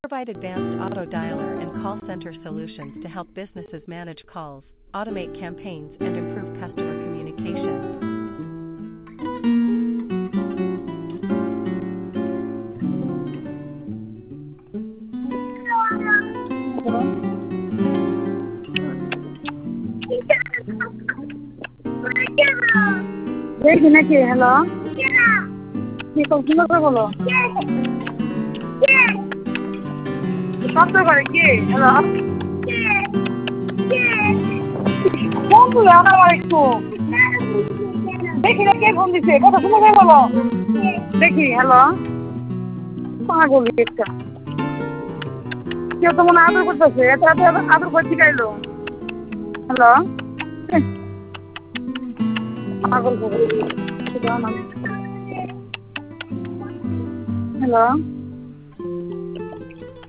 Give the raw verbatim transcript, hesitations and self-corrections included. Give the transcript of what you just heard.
Provide advanced auto dialer and call center solutions to help businesses manage calls, automate campaigns, and improve customer communication. দেখি নাকি hello কি করছিল বলো শব্দ করে কি হ্যালো ফোন তুলে আমার একটু দেখি না কে ফোন দিচ্ছে কথা শুনে বলো দেখি হ্যালো পাগল একটা কেউ তো মনে আদর করতেছে এত এত আদর করছি গাইলো হ্যালো পাগল হ্যালো